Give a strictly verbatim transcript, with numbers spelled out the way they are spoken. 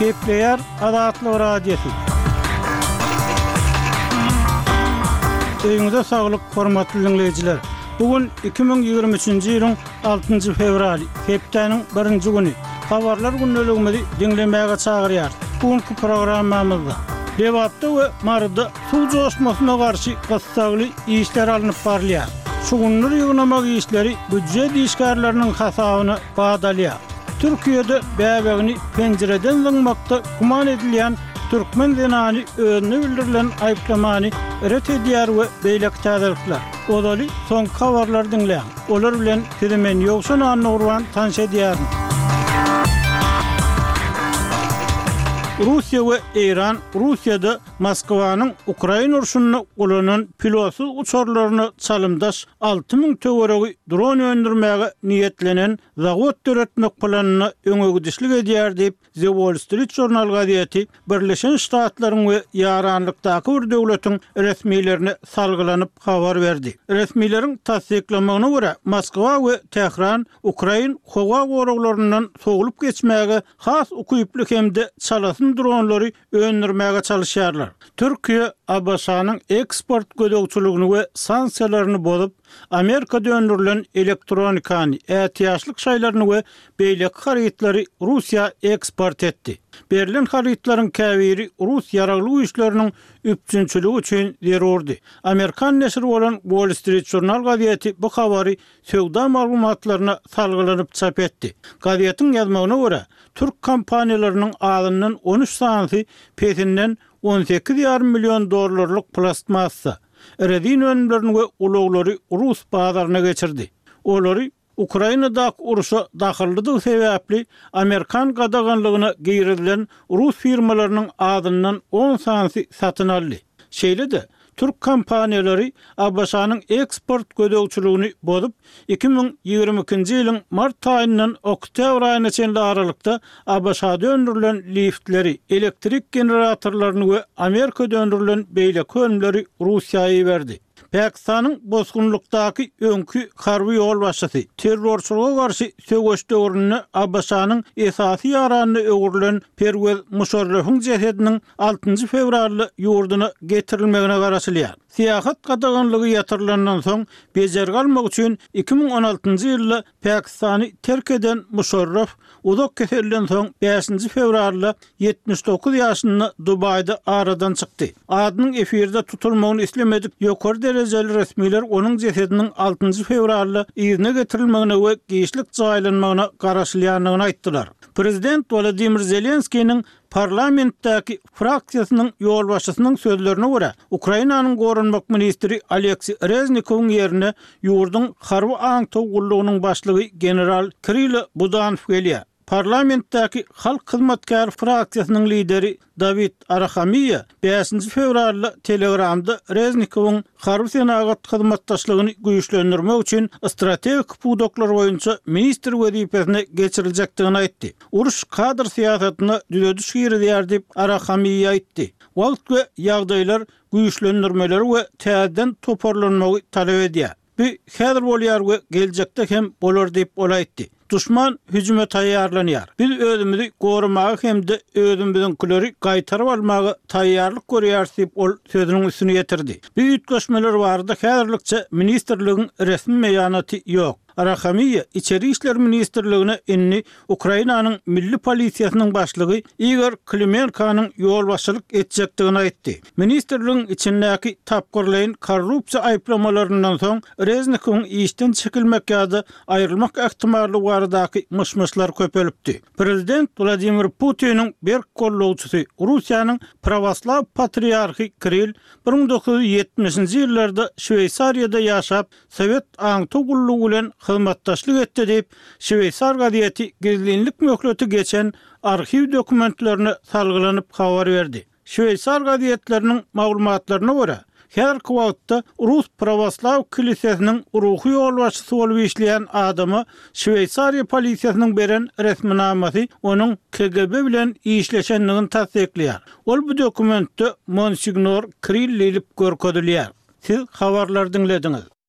Kepler Adatlı Radyosu. Öýüňize saglyk, hormatly dinleýijiler. Bugün iki bin ýygrimi üçinji ýylyň altynjy fevraly, hepdeniň birinji güni. Habarlar günneligimizi dinlemäge çagyrýar. Bugünkü programmamyzda Lewatda we Marda suw joşmasyna garşy gassagly işler alınıp barlýar. Şugunlar ýygnamak işleri büdjet işgärleriniň hasabyny badalýar. Türkiýede bäbegini penjereden zyňmakda guman edilýän Türkmen zenany özüne bildirilen aýplamany ret edýär we beýlek täzelikler. Olaly soň habarlar dinleýän. Olar bilen sizimen ýokşan anurwan tanş edýär. Russiýa we Iran Russiýada Moskwanyň Ukraina urşunyny golanan pilotsuz uçarlaryny çalymdaş alty ming töweregi dron öndürmäge niýetlenen zawod töretmek planyny öňe gidişlik edýär diýip The Wall Street Journal gazieti Birleşen Ştatlaryň we ýaranlykdaky bir döwletiň resmiýlerini salgylanyp habar berdi. Resmiýleriň tasdiklamagyna görä Moskwa we Tehran Ukraina howa goraglaryndan soňulyp geçmäge has ukuyplyk hemde çalasyn dronlary öndürmäge çalışýarlar. Türkiýe A B S-nyň eksport gödögçülügini we sanksiýalaryny bozup, Amerikada öndürilen elektronikany, ätiýaşlyk şaýlaryny we beýlek harytlary Russiýa eksport etdi. Berilen harytlaryň käbiri Rus ýaraglyk güýçleriniň üpçünçüligi üçin zerurdy. Amerikan neşri bolan Wall Street Journal gazieti bu habary söwda maglumatlaryna salgylanyp çap etdi. Gazetiň ýazmagyna görä, Türk kompaniýalarynyň adynyň on üç sansy petinden on sekiz ýarym million dollarlyk plastmassa Eredin önümlerini we uloglary Rus bazaryna geçirdi. Olary Ukrainadaky uruşa dahillydygy sebäpli Amerikan gadaganlygyna giyirilen Rus firmalarynyň adynyň on sansy satyn aldy. Şeýle-de Türk kompaniýalary A B S-nyň eksport gödögçülügini bozup iki bin ýygrimi ikinji ýylyň mart aýyndan oktyabr aýyna çenli aralykda A B S-da öndürilen liftleri, elektrik generatorlaryny we Amerikada öndürilen beýlek önümleri Russiýaga berdi. Pakistanyň bozgunlukdaky öňkü harby ýol başçysy terrorçylyga garşy söwgeç döwründe A B S-nyň esasy ýaranyny öwrülen Pervez Musharrafyň jesediniň altynjy fevralda ýurduna getirilmegine garaşylýar. Siýasat gadaganlygy ýatyrylandan soň bejer galmak üçin iki bin on altynjy ýylda Pakistany terk eden Musharraf uzak keselden soň beşinji fevralda ýetmiş dokuz ýaşynda Dubaýda aradan çykdy. Adynyň efirde tutulmagyny islemedik ýokary derejeli resmiler onuň jesediniň altynjy fevralda ýerine getirilmegine we giýişlik jaýlanmagyna garaşylýanlygyny aýtdylar. Prezident Volodymyr Zelenskiýiň parlamentdäki fraksiýasynyň ýol başçysynyň sözlerine görä, Ukrainanyň gorunmak ministri Aleksey Reznikowyň ýerine ýurdun harby aňtowgullygynyň başlygy general Kirill Budanov gelýär. Parlamentdäki Halk Hyzmatkar fraksiýasynyň lideri David Arahamiýa beşinji fevralda Telegramda Reznikowyň harby senagat hyzmatdaşlygyny güýçlendirmek üçin strategik pudoklar boýunça ministr wezipesine geçiriljekdigini aýtdy. Uruş kadr siýasatyna düzediş girýär diýip Arahamiýa aýtdy. Wagt we ýagdaýlar güýçlendirmeleri we täzeden toparlanmagy talap edýär. Bu häzir bolýar we geljekde hem bolar diýip olaýtdy. Düşman hüjüme taýýarlanýar. Biz özümizi gorumagy hemde özümiziňkileri gaýtaryp almagy taýýarlyk görýär diýip ol sözüniň üstüne ýetirdi. Bu ýetgeşmeler barada häzirlikçe ministrligiň resmi meýanaty ýok. Arahamiýa İçeri işler ministrligine inni Ukrainanyň milli polisiýasynyň başlygy Igor Klimenkanyň ýol başçylyk etjekdigini aýtdy. Ministrligiň içindäki tapgyrlyň korrupsiýa aýplamalарyndan soň Reznikowyň işden çekilmek ýa-da aýrylmak ähtimally baradaky myşmyşlar köpelipdi. Prezident Vladimir Putin'in bir kollawçysy Russiýanyň Pravoslav patriarhy Kirill bir ming dokuz yüz ýetmişinji ýyllarda Şweýsariýada ýaşap Sowet aňtowgullygy bilen hyzmatdaşlyk etdi diýip Şweýsar gazieti gizlinlik möhleti geçen arxiv dokumentlerini salgylanyp habar berdi. Şweýsar gazietleriniň maglumatlaryna görä, her wagtda Rus Pravoslav kilisiýasynyň ruhy ýol başçysy bolup işleýän adamy Şweýsariýa polisiýasynyň beren resminamasy onuň K G B bilen işleşenligini tasdikleýär. Ol bu dokumentde Monsignor Kirill diýip görkezilýär. Siz habarlar dinlediňiz.